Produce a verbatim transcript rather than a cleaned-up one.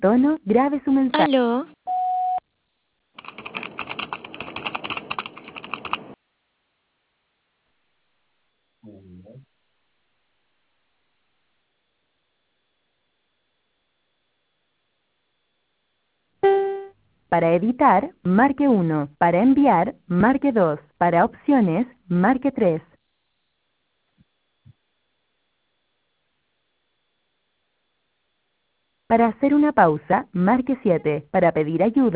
tono, grabe su mensaje. Aló. Para editar, marque uno. Para enviar, marque dos. Para opciones, marque tres. Para hacer una pausa, marque siete. Para pedir ayuda,